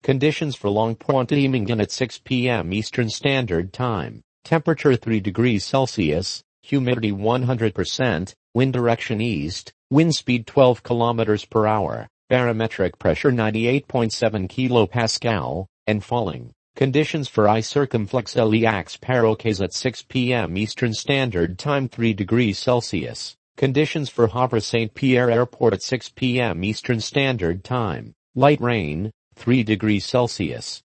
Conditions for Long Pointe-Imingen at 6 p.m. Eastern Standard Time. Temperature 3 degrees Celsius, humidity 100%, wind direction east, wind speed 12 kilometers per hour, barometric pressure 98.7 kilopascal, and falling. Conditions for I-Circumflex Eliax Paroques at 6 p.m. Eastern Standard Time 3 degrees Celsius. Conditions for Havre Saint-Pierre Airport at 6 p.m. Eastern Standard Time. Light rain, 3 degrees Celsius.